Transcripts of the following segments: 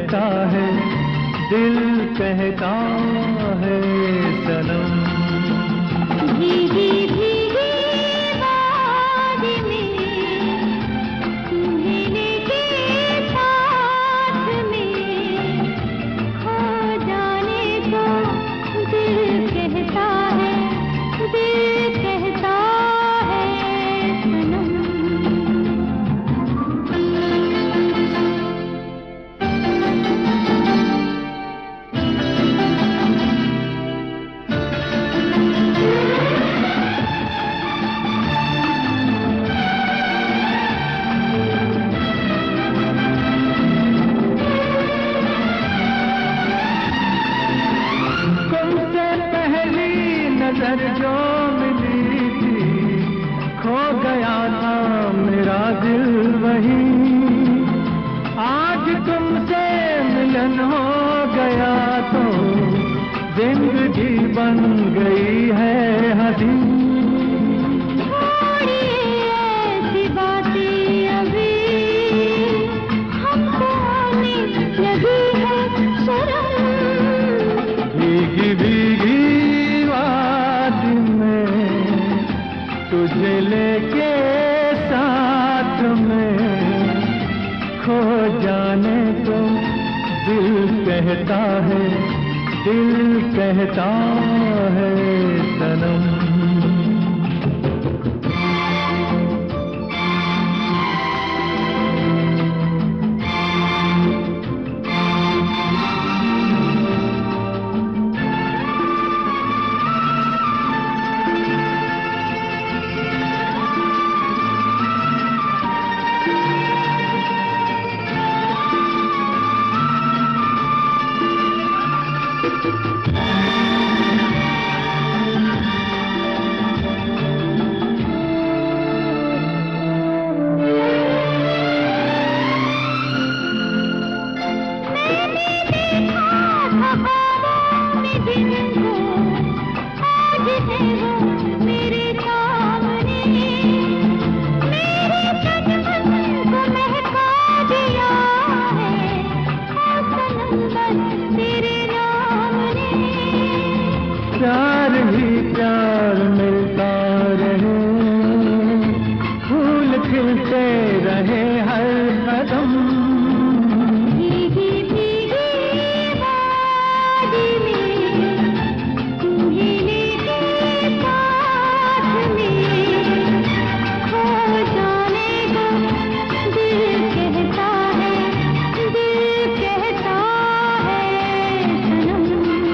कहता है, दिल कहता है सनम। भीगी भीगी वादी में तुम्हें लेके साथ में, खो जाने को दिल कहता है, दिल कहता है सनम। नजर जो मिली थी, खो गया था मेरा दिल वही। आज तुमसे मिलन हो गया तो जिंदगी बन गई है हंसी। ऐसी बातें अभी हमको आने लगी है शर्म। भीगी भीगी तुझे लेके साथ में, खो जाने को दिल कहता है, दिल कहता है सनम। प्यार ही प्यार मिलता रहे, फूल खिलते रहे हर कदम। भीगी भीगी वादी में तुम्हें लेके साथ में, खो जाने को दिल कहता है, दिल कहता है सनम।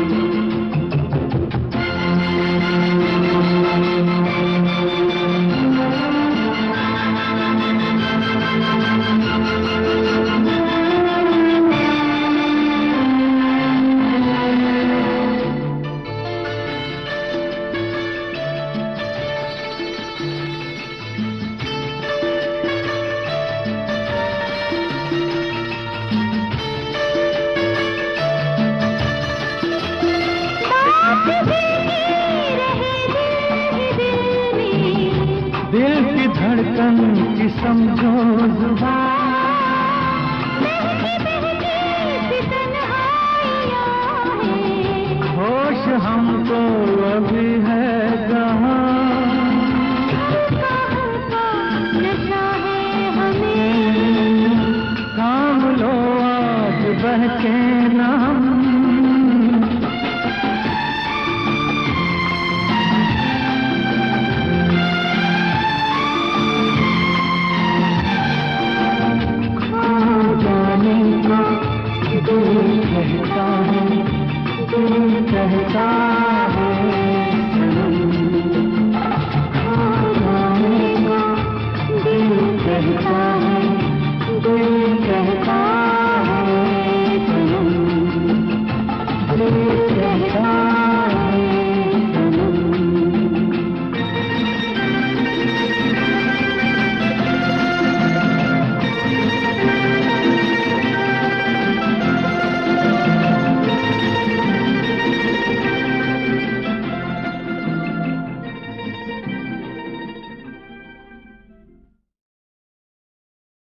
दिल की धड़कन की समझो जुबान, होश हमको अभी है कहाँ, नशा है हमें, थाम लो आज बहके नाम। दिल कहता है, दिल कहता है।